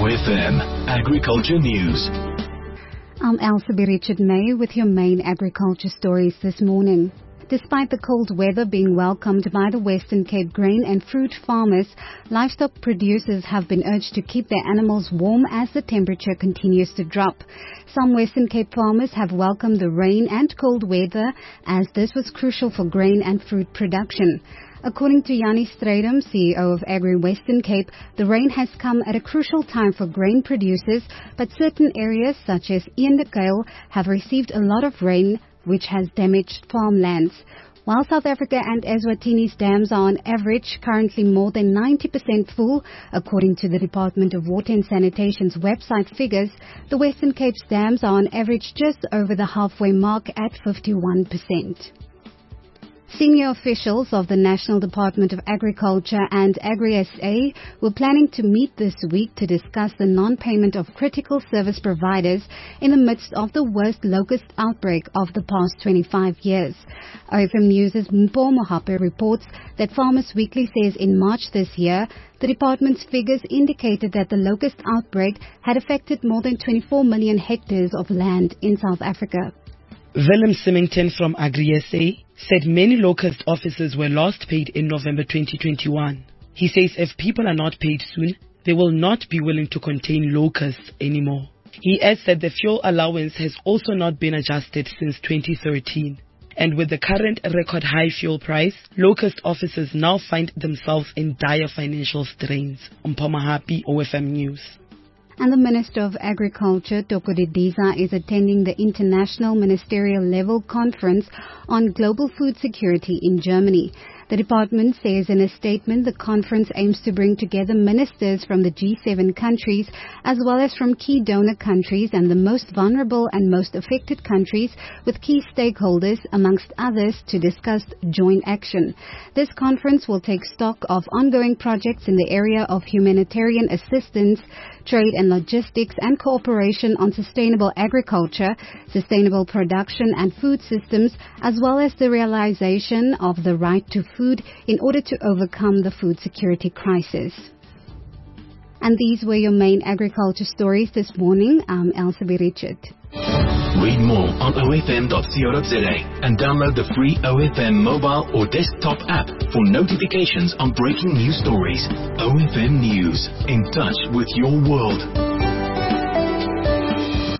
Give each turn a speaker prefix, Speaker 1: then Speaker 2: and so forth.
Speaker 1: OFM Agriculture News.
Speaker 2: I'm Elsa B. Richard May with your main agriculture stories this morning. Despite the cold weather being welcomed by the Western Cape grain and fruit farmers, livestock producers have been urged to keep their animals warm as the temperature continues to drop. Some Western Cape farmers have welcomed the rain and cold weather as this was crucial for grain and fruit production. According to Yanni Strydom, CEO of Agri Western Cape, the rain has come at a crucial time for grain producers, but certain areas such as Eendekale have received a lot of rain, which has damaged farmlands. While South Africa and Eswatini's dams are on average currently more than 90% full, according to the Department of Water and Sanitation's website figures, the Western Cape's dams are on average just over the halfway mark at 51%. Senior officials of the National Department of Agriculture and Agri-SA were planning to meet this week to discuss the non-payment of critical service providers in the midst of the worst locust outbreak of the past 25 years. OFM News' Mpho Mohape reports that Farmers Weekly says in March this year, the department's figures indicated that the locust outbreak had affected more than 24 million hectares of land in South Africa.
Speaker 3: Willem Symington from Agri-SA said many locust officers were last paid in November 2021. He says if people are not paid soon, they will not be willing to contain locusts anymore. He adds that the fuel allowance has also not been adjusted since 2013. And with the current record high fuel price, locust officers now find themselves in dire financial strains. Mpho Mohape, OFM News.
Speaker 2: And the Minister of Agriculture, Toko Didiza, is attending the International Ministerial Level Conference on Global Food Security in Germany. The department says in a statement the conference aims to bring together ministers from the G7 countries as well as from key donor countries and the most vulnerable and most affected countries with key stakeholders, amongst others, to discuss joint action. This conference will take stock of ongoing projects in the area of humanitarian assistance, trade and logistics, and cooperation on sustainable agriculture, sustainable production and food systems, as well as the realization of the right to food in order to overcome the food security crisis. And these were your main agriculture stories this morning. I'm Elsa B. Richard.
Speaker 1: Read more on OFM.co.za and download the free OFM mobile or desktop app for notifications on breaking news stories. OFM News, in touch with your world.